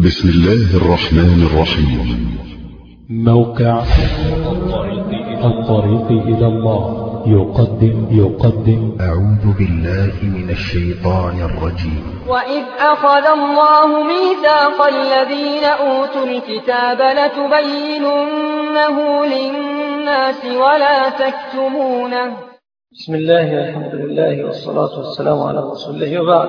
بسم الله الرحمن الرحيم. موقع الطريق إلى الله يقدم أعوذ بالله من الشيطان الرجيم. وإذ أخذ الله ميثاق الذين أوتوا الكتاب لتبيننه للناس ولا تكتمونه. بسم الله والحمد لله والصلاة والسلام على رسول الله وبعد.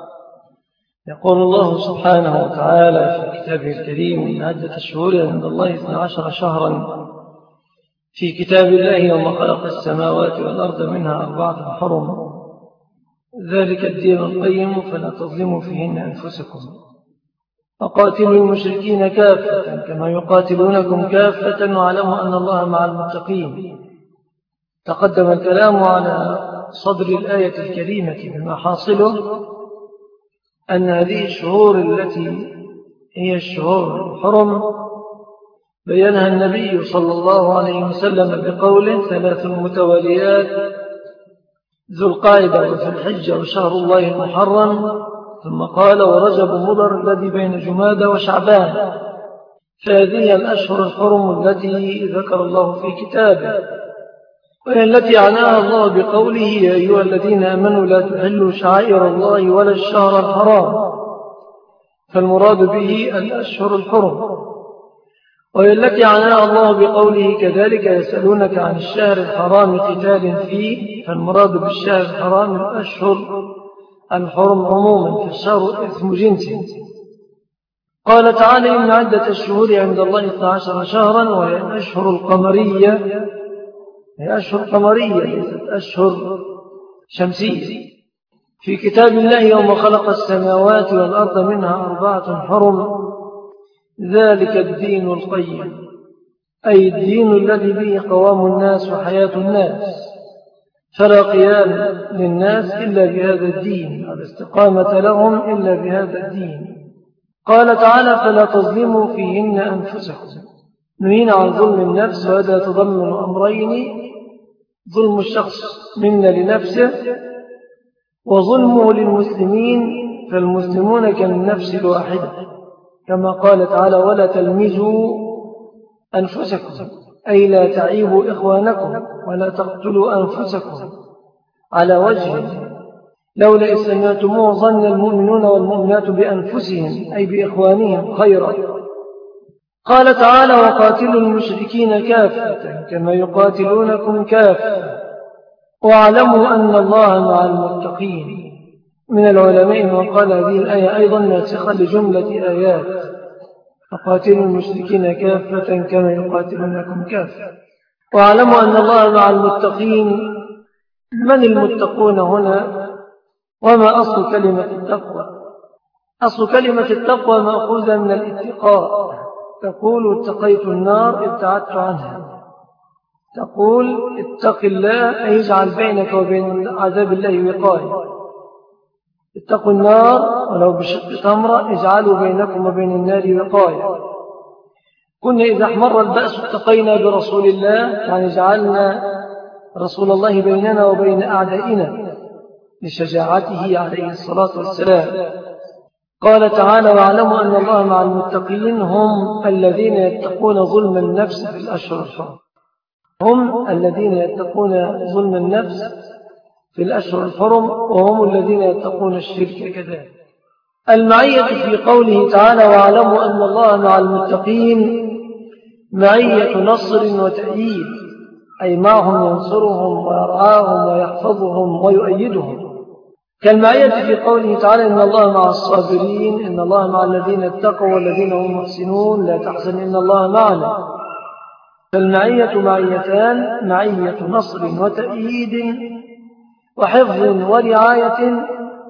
يقول الله سبحانه وتعالى في كتابه الكريم: من عدة الشهور عند الله 12 شهرا في كتاب الله يوم خلق السماوات والأرض منها 4 حرم ذلك الدين القيم فلا تظلموا فيهن أنفسكم وقاتلوا المشركين كافة كما يقاتلونكم كافة واعلموا أن الله مع المتقين. تقدم الكلام على صدر الآية الكريمة بما حاصله أن هذه الشهور التي هي الشهور الحرم بيّنها النبي صلى الله عليه وسلم بقوله: 3 متواليات ذو القعدة وذو الحجة وشهر الله المحرم، ثم قال: ورجب مضر الذي بين جمادى وشعبان. فهذه الأشهر الحرم التي ذكر الله في كتابه، وهي التي عناها الله بقوله: يا أيها الذين آمنوا لا تحلوا شعائر الله ولا الشهر الحرام. فالمراد به الأشهر الحرم، وهي التي عناها الله بقوله: كذلك يسألونك عن الشهر الحرام قتال فيه. فالمراد بالشهر الحرام الأشهر الحرم عموما، فالشهر اسم جنس. قال تعالى: إن عدة الشهور عند الله 12 شهرا، وهي الأشهر القمرية، هي أشهر قمرية ليست أشهر شمسية. في كتاب الله يوم خلق السماوات والأرض منها 4 حرم ذلك الدين القيم، أي الدين الذي به قوام الناس وحياة الناس، فلا قيام للناس إلا بهذا الدين، ولا استقامة لهم إلا بهذا الدين. قال تعالى: فلا تظلموا فيهن أنفسكم. نهينا عن ظلم النفس، وهذا يتضمن أمرين: ظلم الشخص منا لنفسه، وظلمه للمسلمين، فالمسلمون كالنفس الواحدة، كما قال تعالى: ولا تلمزوا أنفسكم، أي لا تعيبوا إخوانكم ولا تقتلوا أنفسكم على وجه لولا إذ سمعتموه ظن المؤمنون والمؤمنات بأنفسهم أي بإخوانهم خيرا. قال تعالى: وقاتلوا المشركين كافة كما يقاتلونكم كافة واعلموا أن الله مع المتقين. من العلماء من قال هذه الآية أيضا ناسخة لجملة آيات: وقاتلوا المشركين كافة كما يقاتلونكم كافة واعلموا أن الله مع المتقين. من المتقون هنا؟ وما أصل كلمة التقوى؟ أصل كلمة التقوى مأخوذة من الاتقاء. تقول: اتقيت النار ابتعدت عنها. تقول: اتق الله، أي اجعل بينك وبين عذاب الله وقاية. اتقوا النار ولو بشق تمرة، اجعلوا بينكم وبين النار وقاية. كنا إذا احمر البأس اتقينا برسول الله، يعني جعلنا رسول الله بيننا وبين أعدائنا لشجاعته عليه الصلاة والسلام. قال تعالى: واعلموا أن الله مع المتقين هم الذين يتقون ظلم النفس في الأشهر الحرم. هم الذين يتقون ظلم النفس في الأشهر الحرم، وهم الذين يتقون الشرك كذلك. المعية في قوله تعالى: واعلموا أن الله مع المتقين معية نصر وتأييد، أي معهم ينصرهم ويرعاهم ويحفظهم ويؤيدهم، كالمعية في قوله تعالى: إن الله مع الصابرين، إن الله مع الذين اتقوا والذين هم محسنون، لا تحزن إن الله معنا. فالمعية معيتان: معية نصر وتأييد وحفظ ورعاية،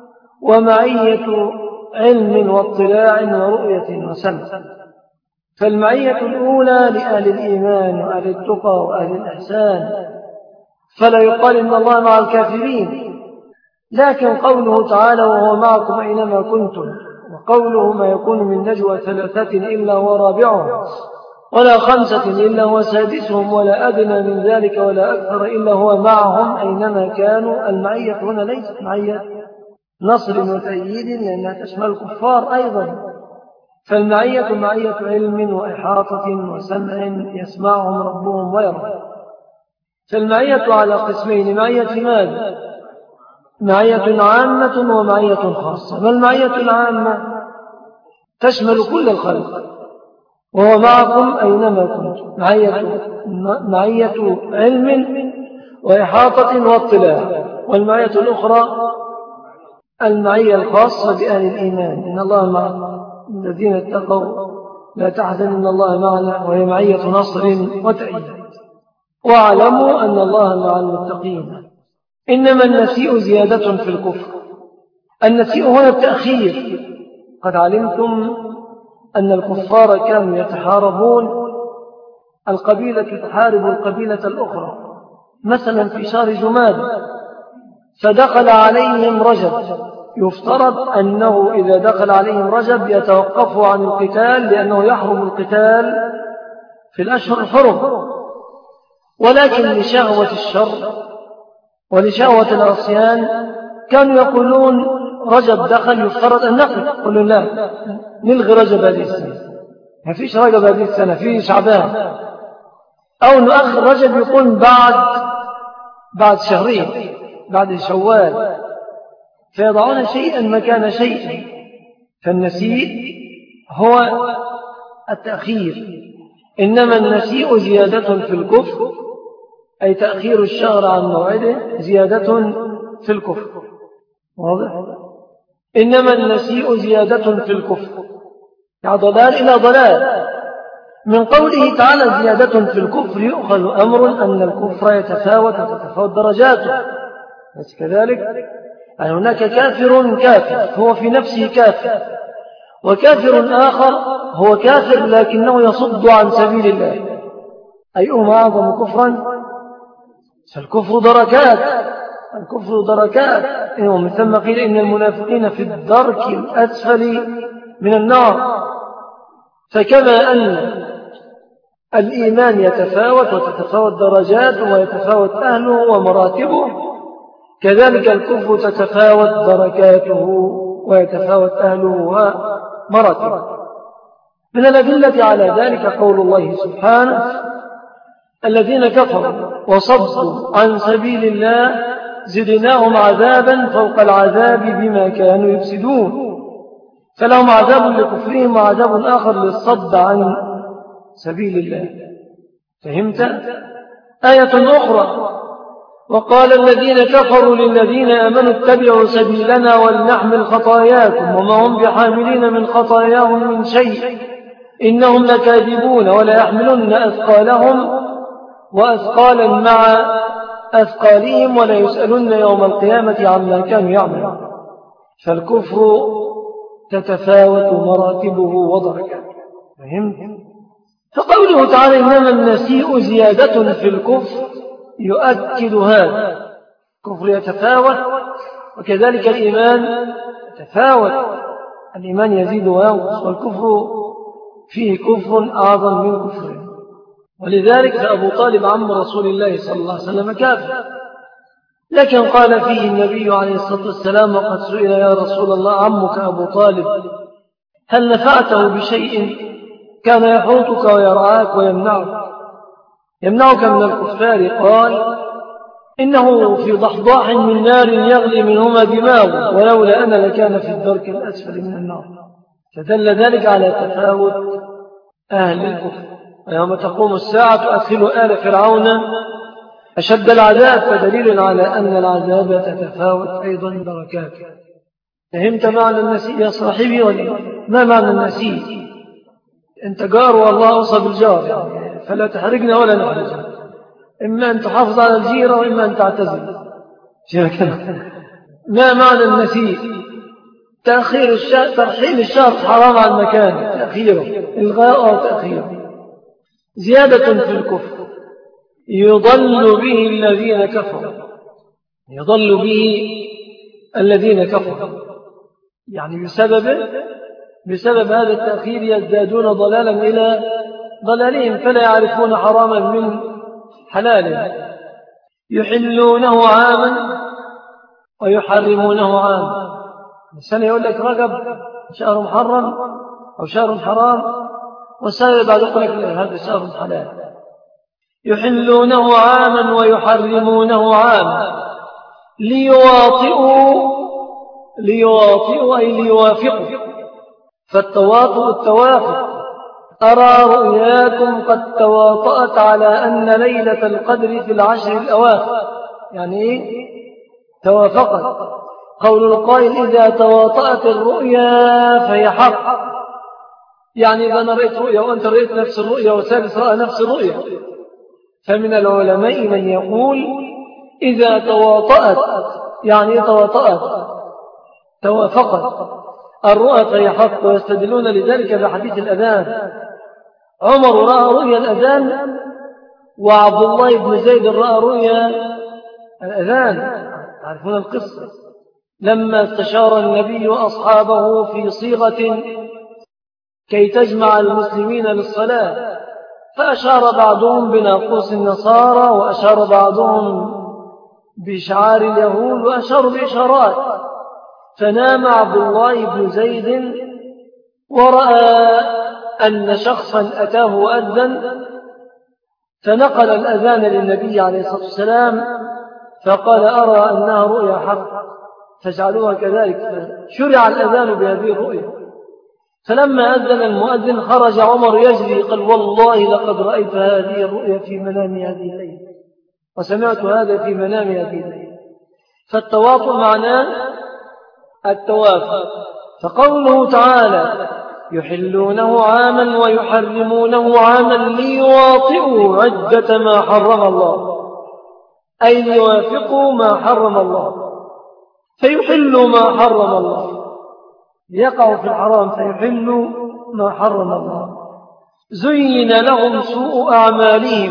ومعية علم واطلاع ورؤية وسمع. فالمعية الأولى لأهل الإيمان وأهل التقى وأهل الإحسان، فلا يقال إن الله مع الكافرين. لكن قوله تعالى: وهو معكم أينما كنتم، وقوله: ما يكون من نجوى 3 إلا هو رابعهم ولا 5 إلا هو سادسهم ولا أدنى من ذلك ولا أكثر إلا هو معهم أينما كانوا. المعية هنا ليست معية نصر وتأييد، لأنها تشمل الكفار أيضا، فالمعية معية علم وإحاطة وسمع يسمعهم ربهم ويرى. فالمعية على قسمين: معية ماذا؟ معية عامة ومعية خاصة. ما المعية العامة؟ تشمل كل الخلق، وهو معكم أينما كنتم. معية علم وإحاطة واطلاع. والمعية الأخرى المعية الخاصة بأهل الإيمان: إن الله مع الذين اتقوا لا تحزن إن الله معنا، وهي معية نصر وتأييد. واعلموا أن الله مع المتقين. إنما النسيء زيادة في الكفر. النسيء هنا التأخير. قد علمتم أن الكفار كانوا يتحاربون، القبيلة تحارب القبيلة الأخرى، مثلا في شهر جماد، فدخل عليهم رجب. يفترض أنه إذا دخل عليهم رجب يتوقفوا عن القتال، لأنه يحرم القتال في الأشهر الحرم، ولكن لشهوة الشر ولشهوة العصيان كانوا يقولون رجب دخل يفترض أن نقل. قلوا لا، نلغي رجب هذه السنة، ما فيش رجب هذه السنة، في شعبان، أو نؤخر رجب يكون بعد شهرين، بعد شوال، فيضعون شيئا مكان شيء. فالنسيء هو التأخير. إنما النسيء زيادة في الكفر، أي تأخير الشهر عن موعده زيادة في الكفر. واضح؟ إنما النسيء زيادة في الكفر، يعني ضلال إلى ضلال. من قوله تعالى زيادة في الكفر يؤخذ أمر أن الكفر يتفاوت وتتفاوت درجاته، بس كذلك أن هناك كافر هو في نفسه كافر، وكافر آخر هو كافر لكنه يصد عن سبيل الله. أيهما أعظم كفرا؟ فالكفر دركات. الكفر دركات. ومن ثم قيل إن المنافقين في الدرك الأسفل من النار. فكما أن الإيمان يتفاوت وتتفاوت درجاته ويتفاوت أهله ومراتبه، كذلك الكفر تتفاوت دركاته ويتفاوت أهله ومراتبه. من الأدلة على ذلك قول الله سبحانه: الذين كفروا وصدوا عن سبيل الله زدناهم عذابا فوق العذاب بما كانوا يفسدون. فلهم عذاب لكفرهم وعذاب آخر للصد عن سبيل الله. فهمت؟ آية أخرى: وقال الذين كفروا للذين آمنوا اتبعوا سبيلنا ولنحمل خطاياكم وما هم بحاملين من خطاياهم من شيء إنهم لكاذبون ولا يحملن أثقالهم وأثقالا مع أثقالهم ولا يسألن يوم القيامة عما كانوا يعملون. فالكفر تتفاوت مراتبه ودرجاته. فهمت؟ فقوله تعالى إنما النسيء زيادة في الكفر يؤكد هذا. الكفر يتفاوت، وكذلك الإيمان يتفاوت. الإيمان يزيد وينقص، والكفر فيه كفر أعظم من كفره. ولذلك فأبو طالب عم رسول الله صلى الله عليه وسلم كافر، لكن قال فيه النبي عليه الصلاة والسلام وقد سئل: يا رسول الله عمك أبو طالب هل نفعته بشيء كان يحوطك ويرعاك ويمنعك من الكفار؟ قال: إنه في ضحضاح من نار يغلي منهما دماغه ولولا أنا لكان في الدرك الأسفل من النار. فدل ذلك على تفاوت أهل الكفر. ويوم تقوم الساعة أدخلوا آل فرعون أشد العذاب، فدليل على أن العذاب تتفاوت أيضا دركاته. فهمت معنى النسيء يا صاحبي ولا ما معنى النسيء؟ أنت جار والله أوصى بالجار، يعني فلا تحرجنا ولا نحرجنا، إما أن تحافظ على الجيرة وإما أن تعتزل. ما معنى النسيء؟ ترحيل الشهر حرام عن مكانه، تأخيره، إلغاء أو تأخيره. زيادة في الكفر يضل به الذين كفروا، يضل به الذين كفروا، يعني بسبب هذا التأخير يزدادون ضلالا إلى ضلالهم، فلا يعرفون حراما من حلاله، يحلونه عاما ويحرمونه عاما. السنة يقول لك رجب شهر محرم، أو شهر حرام، والسائل بعد يقول لك هذا شهر حلال. يحلونه عاما ويحرمونه عاما ليواطئوا أي ليوافقوا. فالتواطؤ التوافق. أرى رؤياكم قد تواطأت على أن ليلة القدر في العشر الأواخر، يعني إيه؟ توافقت. قول القائل إذا تواطأت الرؤيا فهي حق، يعني إذا أنا رأيت رؤيا وأنت رأيت نفس الرؤيا والثالث رأى نفس الرؤيا. فمن العلماء من يقول إذا تواطأت يعني تواطأت توافقت الرؤى فهي حق، ويستدلون لذلك بحديث الأذان. عمر رأى رؤيا الأذان، وعبد الله بن زيد رأى رؤيا الأذان. تعرفون القصة لما استشار النبي أصحابه في صيغة كي تجمع المسلمين للصلاة، فأشار بعضهم بناقوس النصارى، وأشار بعضهم بشعار اليهود، وأشاروا بإشارات. فنام عبد الله بن زيد ورأى أن شخصا أتاه وأذن، فنقل الأذان للنبي عليه الصلاة والسلام، فقال أرى أنها رؤيا حق فاجعلوها كذلك. فشرع الأذان بهذه الرؤيا. فلما أذن المؤذن خرج عمر يجري، قال والله لقد رأيت هذه الرؤيا في منامي هذه الليلة، وسمعت هذا في منامي هذه الليلة. فالتواطؤ معناه التوافق. فقوله تعالى يحلونه عاما ويحرمونه عاما ليواطئوا عدة ما حرم الله، أي ليوافقوا ما حرم الله، فيحلوا ما حرم الله، يقع في الحرام فيحلوا ما حرم الله. زين لهم سوء أعمالهم،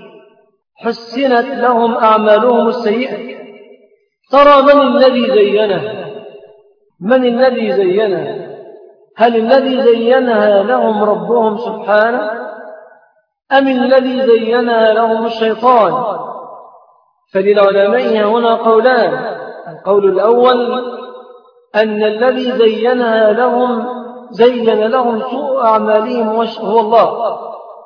حسنت لهم أعمالهم السيئة. ترى من الذي زينها؟ من الذي زينها؟ هل الذي زينها لهم ربهم سبحانه، أم الذي زينها لهم الشيطان؟ فللعلماء هنا قولان. القول الأول أن الذي زينها لهم زين لهم سوء أعمالهم هو الله،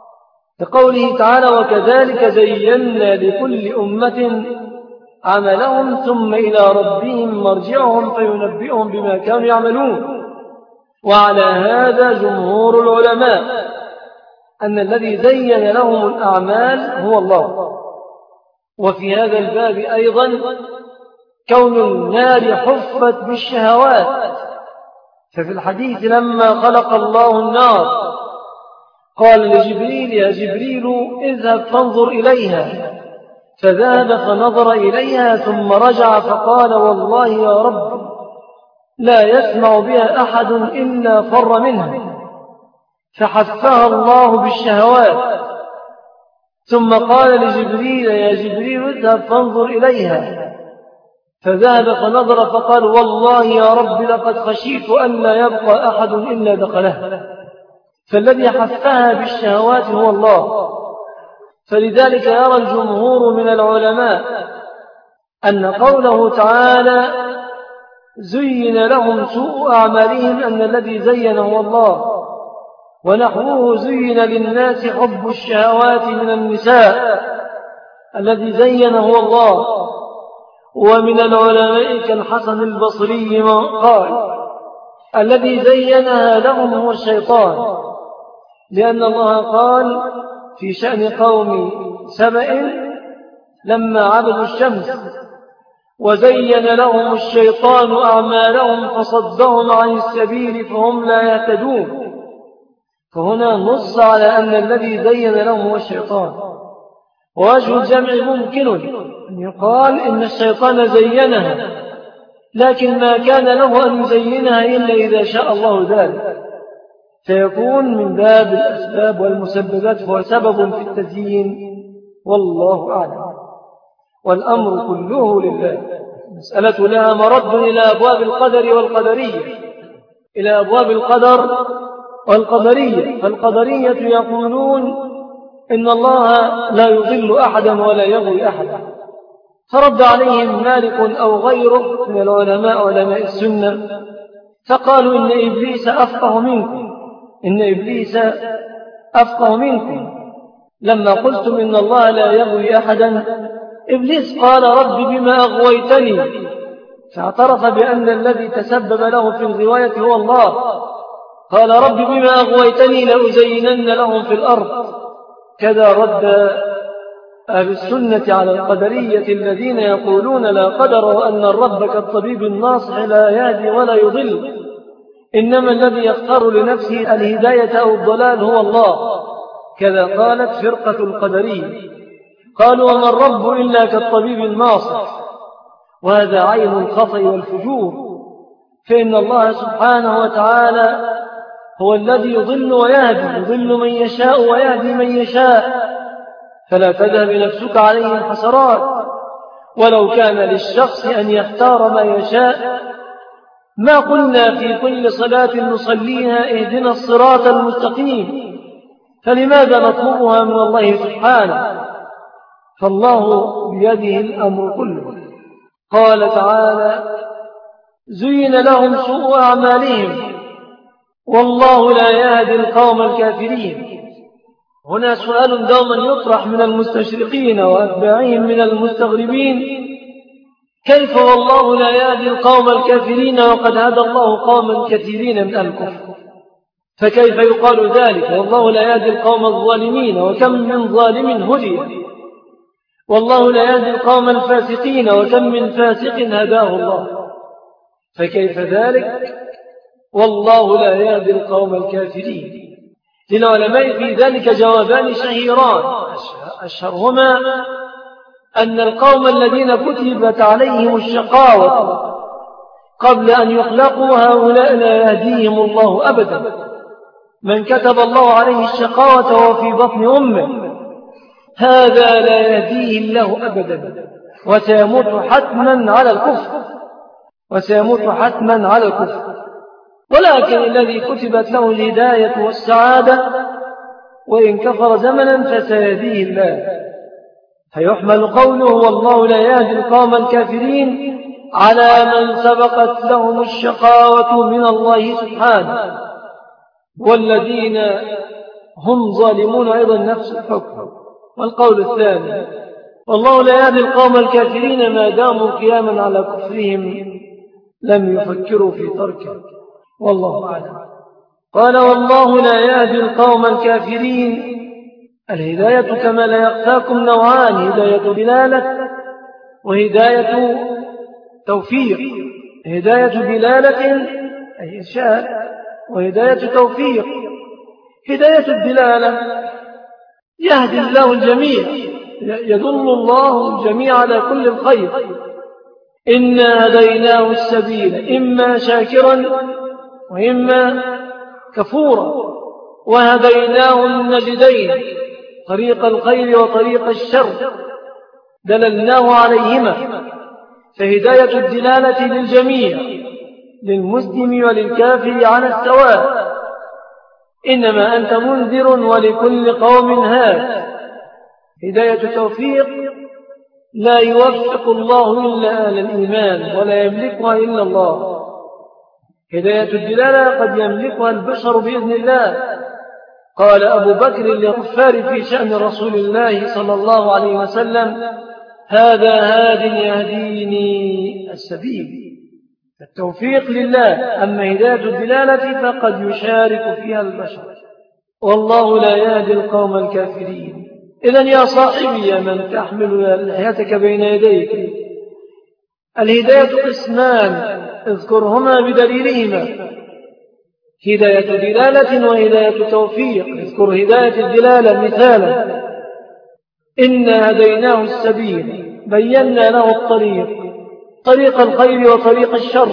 بقوله تعالى وكذلك زينا لكل أمة عملهم ثم إلى ربهم مرجعهم فينبئهم بما كانوا يعملون. وعلى هذا جمهور العلماء أن الذي زين لهم الأعمال هو الله. وفي هذا الباب أيضا كون النار حفت بالشهوات. ففي الحديث لما خلق الله النار قال لجبريل يا جبريل اذهب فانظر إليها، فذهب فنظر إليها ثم رجع فقال والله يا رب لا يسمع بها أحد إلا فر منها، فحفها الله بالشهوات. ثم قال لجبريل يا جبريل اذهب فانظر إليها، فذهب فنظر فقال والله يا رب لقد خشيت أن لا يبقى أحد إلا دخلها. فالذي حفها بالشهوات هو الله. فلذلك يرى الجمهور من العلماء أن قوله تعالى زين لهم سوء أعمالهم أن الذي زين هو الله، ونحوه زين للناس حب الشهوات من النساء الذي زين هو الله. ومن العلماء كالحسن البصري قال الذي زينها لهم هو الشيطان، لأن الله قال في شأن قوم سبأ لما عبدوا الشمس وزين لهم الشيطان أعمالهم فصدهم عن السبيل فهم لا يهتدون. فهنا نص على أن الذي زين لهم هو الشيطان. ووجه الجمع ممكن أن يقال إن الشيطان زينها، لكن ما كان له أن يزينها إلا إذا شاء الله ذلك، فيكون من باب الأسباب والمسببات هو سبب في التزيين، والله أعلم. والأمر كله لله. مسألة لها مرد إلى أبواب القدر والقدرية، إلى أبواب القدر والقدرية. فالقدرية يقولون إن الله لا يضل أحدا ولا يغوي أحدا، فرد عليهم مالك أو غيره من العلماء علماء السنة، فقالوا إن إبليس أفقه منكم إن إبليس أفقه منكم. لما قلتم إن الله لا يغوي أحدا، إبليس قال رب بما أغويتني، فاعترف بأن الذي تسبب له في الغواية هو الله. قال رب بما أغويتني لأزينن لهم في الأرض. كذا رد أهل السنة على القدرية الذين يقولون لا قدر وأن الرب كالطبيب الناصح لا يهدي ولا يضل، إنما الذي يختار لنفسه الهداية أو الضلال هو الله. كذا قالت فرقة القدرية، قالوا وما الرب إلا كالطبيب الناصح، وهذا عين الخطأ والفجور، فإن الله سبحانه وتعالى هو الذي يضل ويهدي، يضل من يشاء ويهدي من يشاء، فلا تذهب نفسك عليه الحسرات. ولو كان للشخص أن يختار ما يشاء ما قلنا في كل صلاة نصليها اهدنا الصراط المستقيم، فلماذا نطلبها من الله سبحانه؟ فالله بيده الأمر كله. قال تعالى زين لهم سوء أعمالهم والله لا يهدي القوم الكافرين. هنا سؤال دوما يطرح من المستشرقين وأتباعهم من المستغربين، كيف والله لا يهدي القوم الكافرين وقد هدى الله قوما كثيرين من الكفر؟ فكيف يقال ذلك والله لا يهدي القوم الظالمين وكم من ظالم هدي، والله لا يهدي القوم الفاسقين وكم من فاسق هداه الله، فكيف ذلك والله لا يهدي القوم الكافرين؟ للعلماء في ذلك جوابان شهيران، أشهرهما أن القوم الذين كتبت عليهم الشقاوة قبل أن يخلقوا هؤلاء لا يهديهم الله أبدا. من كتب الله عليه الشقاوة وهو في بطن أمه هذا لا يهديه الله أبدا، وسيموت حتما على الكفر، وسيموت حتما على الكفر. ولكن الذي كتبت له الهداية والسعادة وإن كفر زمنا فسيهديه الله، فيحمل قوله والله لا يهدي القوم الكافرين على من سبقت لهم الشقاوة من الله سبحانه، والذين هم ظالمون أيضا نفس الحكم. والقول الثاني والله لا يهدي القوم الكافرين ما داموا قياما على كفرهم لم يفكروا في تركه، والله أعلم. قال والله لا يهدي القوم الكافرين. الهداية كما لا يخفاكم نوعان، هداية دلالة وهداية توفيق. هداية دلالة أي إرشاد، وهداية توفيق. هداية الدلالة يهدي الله الجميع، يدل الله الجميع على كل الخير. إنا هديناه السبيل إما شاكرا وإما كفورا وهديناه النجدين، طريق الخير وطريق الشر دللناه عليهما. فهداية الدلالة للجميع، للمسلم وللكافر على السواء، إنما أنت منذر ولكل قوم هاد. هداية توفيق لا يوفق الله إلا أهل الإيمان ولا يملكها إلا الله. هداية الدلالة قد يملكها البشر بإذن الله. قال أبو بكر للكفار في شأن رسول الله صلى الله عليه وسلم هذا هاد يهديني السبيل. التوفيق لله، أما هداية الدلالة فقد يشارك فيها البشر. والله لا يهدي القوم الكافرين. إذن يا صاحبي يا من تحمل لحيتك بين يديك، الهداية قسمان اذكرهما بدليلهما، هداية دلالة وهداية توفيق. اذكر هداية الدلالة مثالا إنا هديناه السبيل بينا له الطريق، طريق الخير وطريق الشر،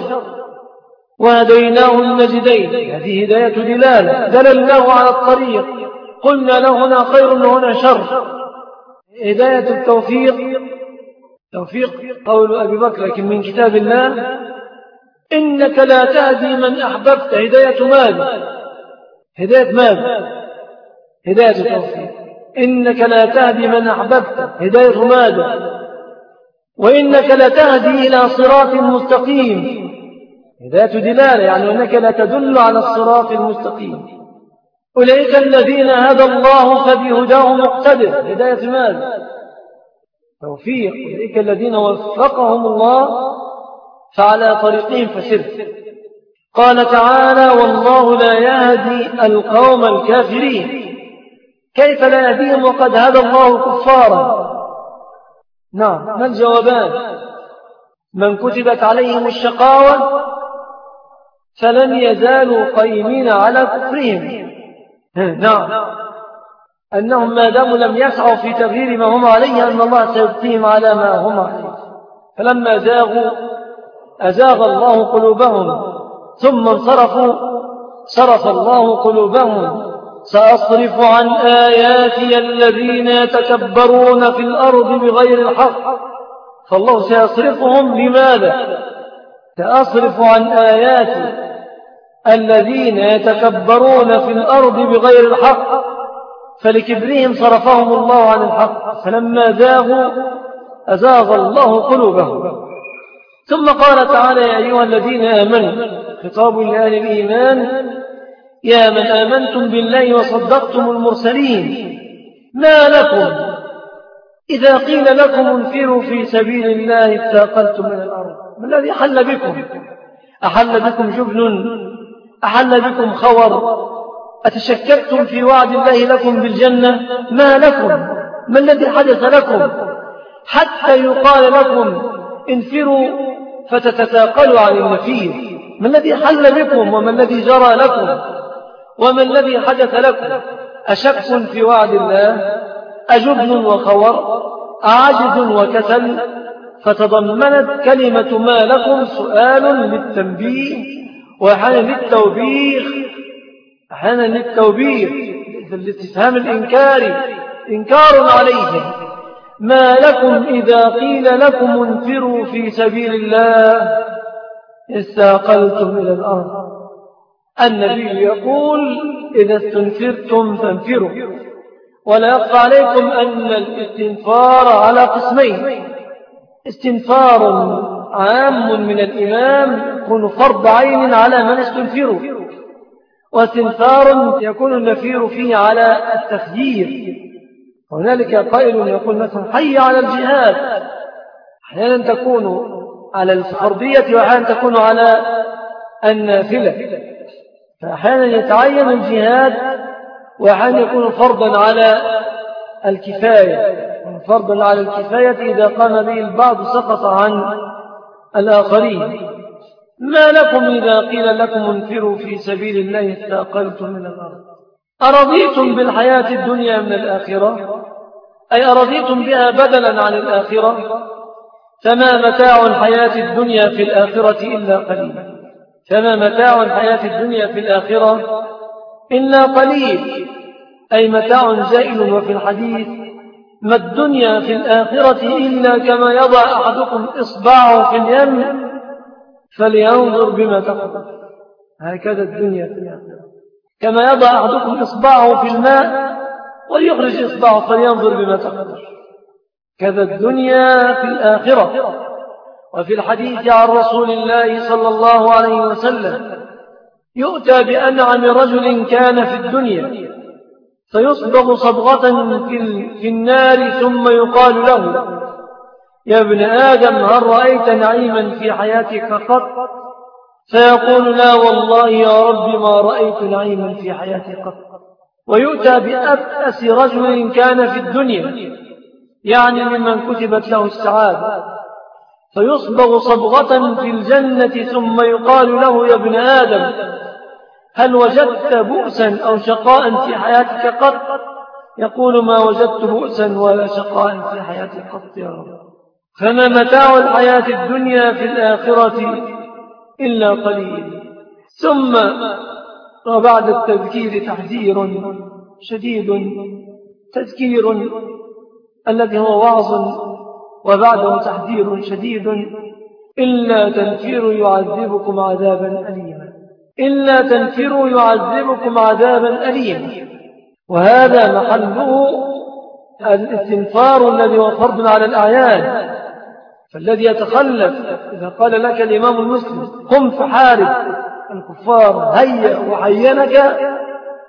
وهديناه النجدين، هذه هداية دلالة، دللناه على الطريق، قلنا له هنا خير وهنا شر. هداية التوفيق، توفيق قول أبي بكر لكن من كتاب الله إنك لا تهدي من أحببت. هداية ماذا؟ هداية ماذا؟ هداية التوفيق. إنك لا تهدي من أحببت، هداية ماذا؟ وإنك لا تهدي إلى صراط مستقيم، هداية دلالة، يعني أنك لا تدل على الصراط المستقيم. أولئك الذين هدى الله فبهداه مقتدر. هداية ماذا؟ توفيق. أولئك الذين وفقهم الله فعلى طريقهم فسر. قال تعالى والله لا يهدي القوم الكافرين. كيف لا يهديهم وقد هدى الله كفارا؟ نعم، ما الجوابان؟ من كتبت عليهم الشقاوة فلن يزالوا قائمين على كفرهم. نعم، أنهم ما داموا لم يسعوا في تغيير ما هم عليه أن الله سيبقيهم على ما هم عليه. فلما زاغوا أزاغ الله قلوبهم ثم انصرفوا صرف الله قلوبهم. سأصرف عن آياتي الذين يتكبرون في الأرض بغير الحق. فالله سيصرفهم لماذا؟ سأصرف عن آياتي الذين يتكبرون في الأرض بغير الحق. فلكبرهم صرفهم الله عن الحق. فلما زاغوا أزاغ الله قلوبهم. ثم قال تعالى يا أيها الذين آمنوا، خطاب لأهل الإيمان، يا من آمنتم بالله وصدقتم المرسلين، ما لكم إذا قيل لكم انفروا في سبيل الله اثاقلتم من الأرض. ما الذي حل بكم؟ أحل بكم جبن؟ أحل بكم خور؟ أتشككتم في وعد الله لكم بالجنة؟ ما لكم؟ ما الذي حدث لكم حتى يقال لكم انفروا فتتثاقلوا عن النفير؟ ما الذي حل بكم وما الذي جرى لكم وما الذي حدث لكم؟ أشك في وعد الله؟ أجبن وخور؟ أعجز وكسل؟ فتضمنت كلمة ما لكم سؤال للتنبيه وأحيانا للتوبيخ. أحيانا للتوبيخ، الاستفهام الإنكاري، إنكار عليهم. ما لكم إذا قيل لكم انفروا في سبيل الله استاقلتم إلى الأرض. النبي يقول إذا استنفرتم فانفروا. ولا يخفى عليكم أن الاستنفار على قسمين: استنفار عام من الإمام يكون فرض عين على من استنفروا، واستنفار يكون النفير فيه على التخيير. هنالك قائل يقول مثلا حي على الجهاد، أحيانا تكون على الفرضية وأحيانا تكون على النافلة. فأحيانا يتعين الجهاد وأحيانا يكون فرضا على الكفاية. فرضا على الكفاية إذا قام به البعض سقط عن الآخرين. ما لكم إذا قيل لكم انفروا في سبيل الله استاقلتم من الأرض. أرضيتم بالحياة الدنيا من الآخرة، أي أرضيتم بها بدلا عن الآخرة؟ فما متاع الحياة الدنيا في الآخرة إلا قليل. فما متاع الحياة الدنيا في الآخرة إلا قليل، أي متاع زائل. وفي الحديث ما الدنيا في الآخرة إلا كما يضع أحدكم إصبعه في اليم فلينظر بما تقدر. هكذا الدنيا في الآخرة، كما يضع أحدكم إصبعه في الماء ويخرج إصبعه فلينظر بما تقدر. كذا الدنيا في الآخرة. وفي الحديث عن رسول الله صلى الله عليه وسلم يؤتى بأنعم رجل كان في الدنيا فيصبغ صبغة في النار ثم يقال له يا ابن آدم هل رأيت نعيما في حياتك قط؟ فيقول لا والله يا رب ما رأيت نعيما في حياتي قط. ويؤتى بأبأس رجل كان في الدنيا، يعني ممن كتبت له السعادة، فيصبغ صبغة في الجنة ثم يقال له يا ابن آدم هل وجدت بؤسا أو شقاء في حياتك قط؟ يقول ما وجدت بؤسا ولا شقاء في حياتي قط يا رب. فما متاع الحياة الدنيا في الآخرة إلا قليل. ثم وبعد التذكير تحذير شديد، تذكير الذي هو وعظ وبعده تحذير شديد: إلا تنفروا يعذبكم عذابا أليما. إلا تنفروا يعذبكم عذابا أليما. وهذا محله الاستنفار الذي هو فرض على الأعيان. فالذي يتخلف إذا قال لك الإمام المسلم قم فحارب الكفار هيا وحينك،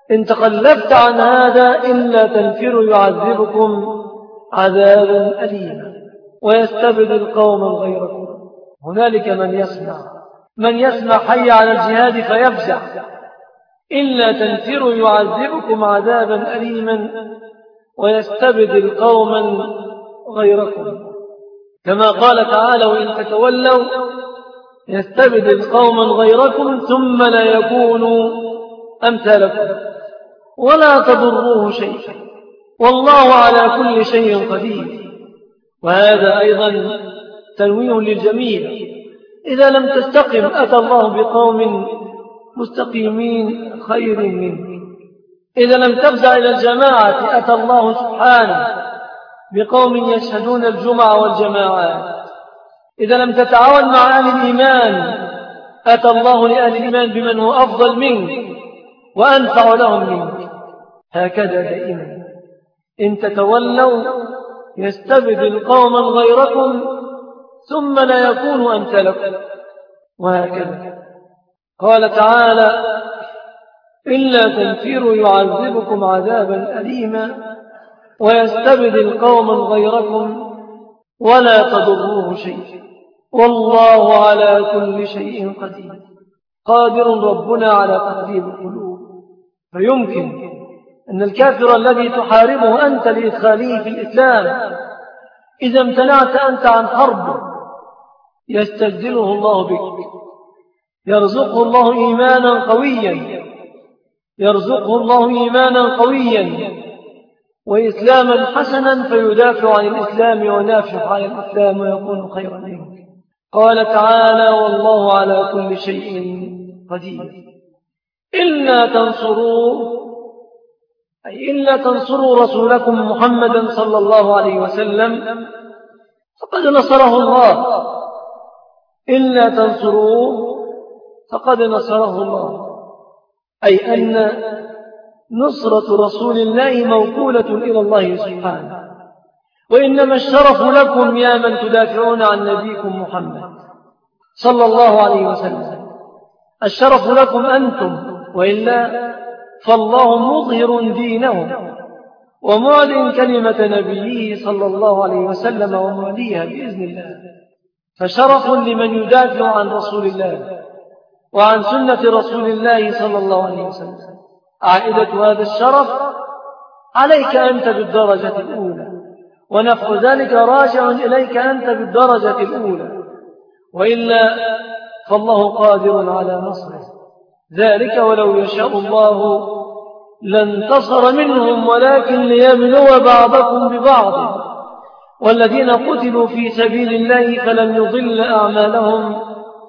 إن تخلفت عن هذا إلا تنفروا يعذبكم عذابا أليما ويستبدل قوما غيركم. هنالك من يسمع حي على الجهاد فيفزع، إلا تنفروا يعذبكم عذابا أليما ويستبدل قوما غيركم. كما قال تعالى: وإن تتولوا يستبدل قوما غيركم ثم لا يكونوا أمثالكم ولا تضروه شيئا والله على كل شيء قدير. وهذا أيضا تنويه للجميع: إذا لم تستقم أتى الله بقوم مستقيمين خير منه. إذا لم تفزع إلى الجماعة أتى الله سبحانه بقوم يشهدون الجمعة والجماعات. إذا لم تتعاون مع أهل الإيمان أتى الله لأهل الإيمان بمن هو أفضل منك وأنفع لهم منك. هكذا دائما إن تتولوا يستبدل قوما غيركم ثم لا يكونوا أمثالكم. وهكذا قال تعالى: إلا تنفروا يعذبكم عذابا أليما ويستبدل قوما غيركم ولا تضروه شيئا والله على كل شيء قدير. قادر ربنا على تقدير القلوب. فيمكن أن الكافر الذي تحاربه أنت لإدخاله في الإسلام إذا امتنعت أنت عن حربه يستبدله الله بك، يرزقه الله إيمانا قويا وإسلاما حسنا فيدافع عن الإسلام ونافع عن الإسلام ويكون خيرا منك. قال تعالى: والله على كل شيء قدير. إلا تنصروا رسولكم محمدا صلى الله عليه وسلم فقد نصره الله. إلا تنصروه فقد نصره الله، أي أن نصرة رسول الله موكولة إلى الله سبحانه. وإنما الشرف لكم يا من تدافعون عن نبيكم محمد صلى الله عليه وسلم، الشرف لكم أنتم، وإلا فالله مظهر دينه ومعلن كلمة نبيه صلى الله عليه وسلم ومعليها بإذن الله. فشرف لمن يدافع عن رسول الله وعن سنة رسول الله صلى الله عليه وسلم. عائدة هذا الشرف عليك أنت بالدرجة الأولى، ونفع ذلك راجع إليك أنت بالدرجة الأولى، وإلا فالله قادر على نصره ذلك. ولو يشاء الله لانتصر منهم ولكن ليبلو بعضكم ببعض. والذين قتلوا في سبيل الله فلن يضل أعمالهم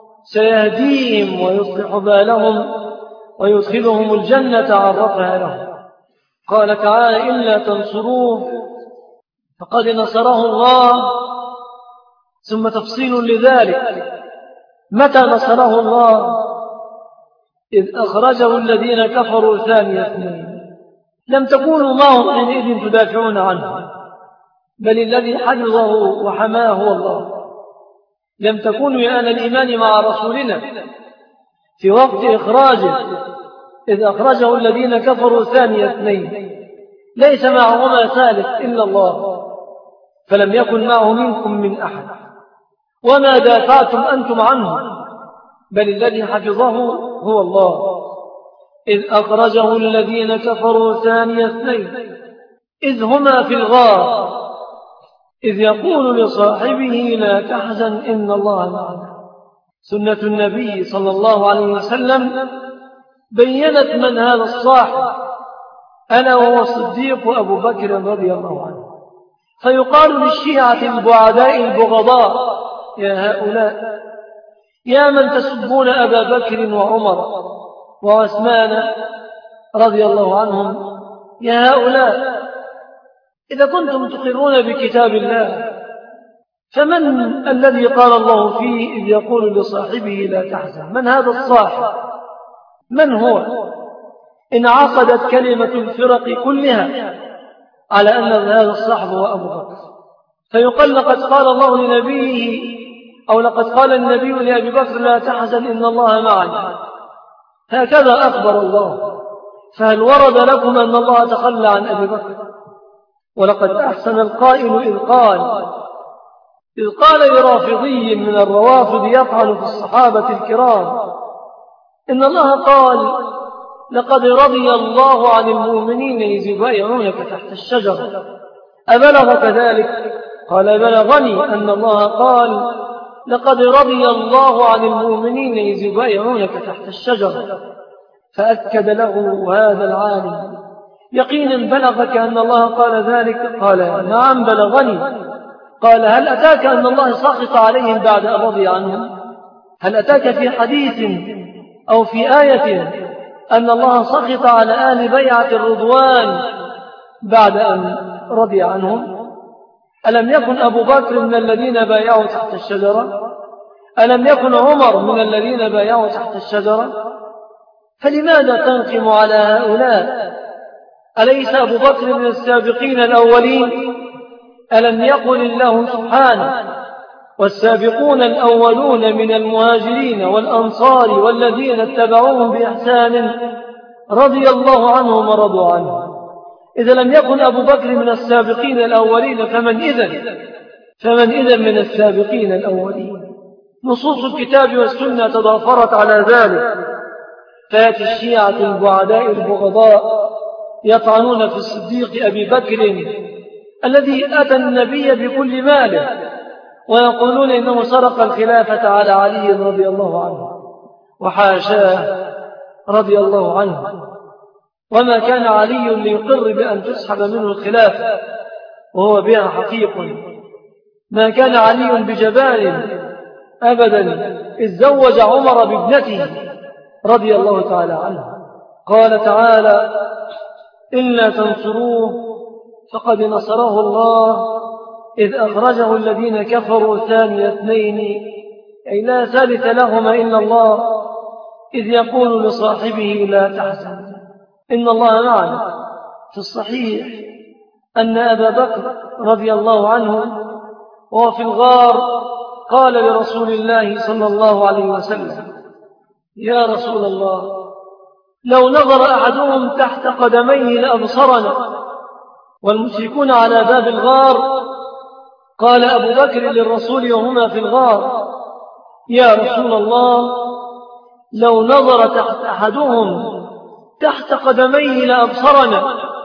سيهديهم ويصلح بالهم ويدخلهم الجنة عرفها لهم. قال تعالى: إلا تنصروه فقد نصره الله. ثم تفصيل لذلك: متى نصره الله؟ إذ أخرجه الذين كفروا ثاني اثنين. لم تكونوا معهم حينئذ تدافعون عنه، بل الذي حفظه وحماه هو الله. لم تكونوا يا أهل الإيمان مع رسولنا في وقت إخراجه، إذ أخرجه الذين كفروا ثاني اثنين، ليس معهما ثالث إلا الله، فلم يكن معه منكم من أحد. وما دافعتم أنتم عنه، بل الذي حفظه هو الله. إذ أخرجه الذين كفروا ثاني اثنين إذ هما في الغار إذ يقول لصاحبه لا تحزن إن الله معنا. سنة النبي صلى الله عليه وسلم بيّنت من هذا الصاحب، أنا وهو الصديق أبو بكر رضي الله عنه. فيقال للشيعة البعداء البغضاء: يا هؤلاء، يا من تسبون أبا بكر وعمر وعثمان رضي الله عنهم، يا هؤلاء، إذا كنتم تقرون بكتاب الله فمن الذي قال الله فيه إذ يقول لصاحبه لا تحزن؟ من هذا الصاحب؟ من هو؟ انعقدت كلمة الفرق كلها على أن هذا الصاحب هو أبو بكر. فيقال لقد قال الله لنبيه، أو لقد قال النبي لأبي بكر لا تحزن إن الله معنا. هكذا أخبر الله. فهل ورد لكم أن الله تخلى عن أبي بكر؟ ولقد أحسن القائل إذ قال لرافضي من الروافض يطعن في الصحابة الكرام إن الله قال لقد رضي الله عن المؤمنين إذ يبايعونك تحت الشجرة أبلغ كذلك؟ قال بلغني أن الله قال لقد رضي الله عن المؤمنين إذ يبايعونك تحت الشجرة. فأكد له هذا العالم يقينا بلغك أن الله قال ذلك؟ قال نعم بلغني. قال هل أتاك أن الله سخط عليهم بعد أن رضي عنهم؟ هل أتاك في حديث أو في آية أن الله سخط على آل بيعة الرضوان بعد أن رضي عنهم؟ ألم يكن أبو بكر من الذين بايعوا تحت الشجرة؟ ألم يكن عمر من الذين بايعوا تحت الشجرة؟ فلماذا تنقم على هؤلاء؟ أليس أبو بكر من السابقين الأولين؟ ألم يقل الله سبحانه والسابقون الأولون من المهاجرين والأنصار والذين اتبعوهم بإحسان رضي الله عنهم ورضوا عنه؟ إذا لم يكن أبو بكر من السابقين الأولين فمن إذن من السابقين الأولين؟ نصوص الكتاب والسنة تضافرت على ذلك. فيأتي الشيعة البعداء البغضاء يطعنون في الصديق أبي بكر الذي أتى النبي بكل ماله ويقولون إنه سرق الخلافة على علي رضي الله عنه وحاشاه رضي الله عنه، وما كان علي ليقر بأن تسحب منه الخلافة وهو بها حقيق. ما كان علي بجبان أبدا إذ زوج عمر بابنته رضي الله تعالى عنه. قال تعالى إلا تنصروه فقد نصره الله إذ أخرجه الذين كفروا ثاني اثنين أي لا ثالث لهما إلا الله إذ يقول لصاحبه لا تحزن إن الله معنا. في الصحيح أن أبا بكر رضي الله عنه وهو في الغار قال لرسول الله صلى الله عليه وسلم يا رسول الله لو نظر أحدهم تحت قدميه لأبصرنا والمشركون على باب الغار. قال أبو بكر للرسول وهما في الغار يا رسول الله لو نظر تحت أحدهم تحت قدميه لأبصرنا.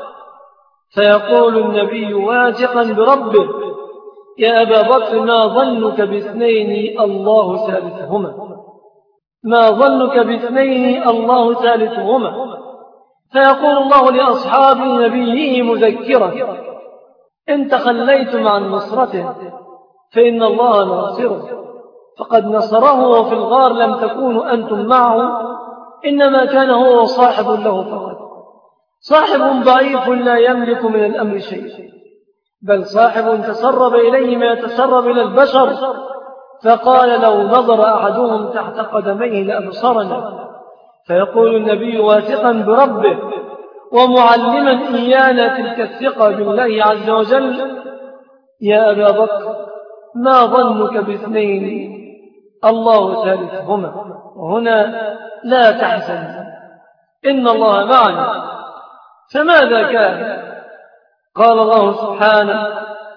فيقول النبي واثقا بربه يا أبا بكر ما ظنك باثنين الله ثالثهما، ما ظنك باثنين الله ثالثهما. فيقول الله لأصحاب نبيه مذكرا إن تخليتم عن نصرته فإن الله ناصره فقد نصره وفي الغار لم تكونوا أنتم معه إنما كان هو صاحب له فقط، صاحب ضعيف لا يملك من الأمر شيء، بل صاحب تسرب إليه ما يتسرب إلى البشر. فقال لو نظر أحدهم تحت قدميه لأبصرنا. فيقول النبي واثقا بربه ومعلما إيانا تلك الثقة بالله عز وجل يا أبا بكر ما ظنك باثنين الله ثالثهما وهنا لا تحزن إن الله معنا. فماذا كان؟ قال الله سبحانه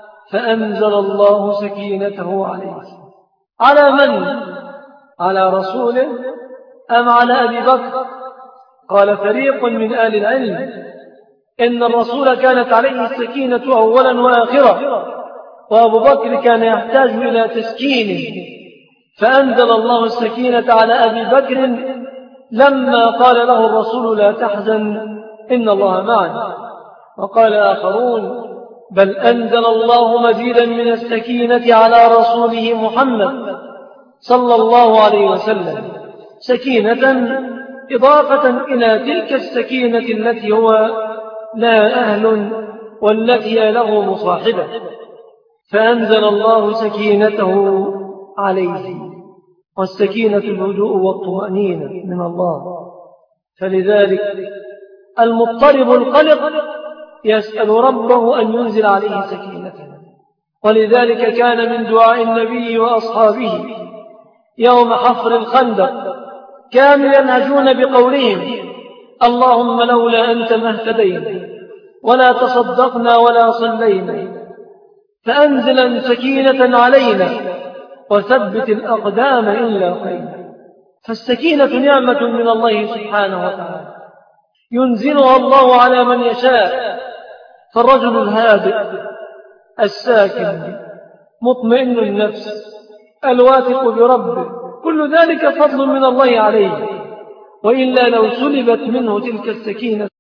فأنزل الله سكينته عليه. على من؟ على رسوله أم على أبي بكر؟ قال فريق من آل العلم إن الرسول كانت عليه السكينة أولا وآخرا وأبو بكر كان يحتاج إلى تسكينه. فأنزل الله السكينة على أبي بكر لما قال له الرسول لا تحزن إن الله معنا. وقال آخرون بل أنزل الله مزيدا من السكينة على رسوله محمد صلى الله عليه وسلم سكينة إضافة إلى تلك السكينة التي هو لا أهل والتي له مصاحبة. فأنزل الله سكينته عليه، والسكينة الهدوء والطمأنينة من الله. فلذلك المضطرب القلق يسأل ربه أن ينزل عليه سكينته. ولذلك كان من دعاء النبي وأصحابه يوم حفر الخندق كانوا ينهجون بقولهم اللهم لولا أنت ما اهتدينا ولا تصدقنا ولا صلينا، فأنزلا سكينة علينا وثبت الأقدام إن لاقينا. فالسكينة نعمة من الله سبحانه وتعالى ينزلها الله على من يشاء. فالرجل الهادئ الساكن مطمئن النفس الواثق بربه، كل ذلك فضل من الله عليه، وإلا لو سلبت منه تلك السكينة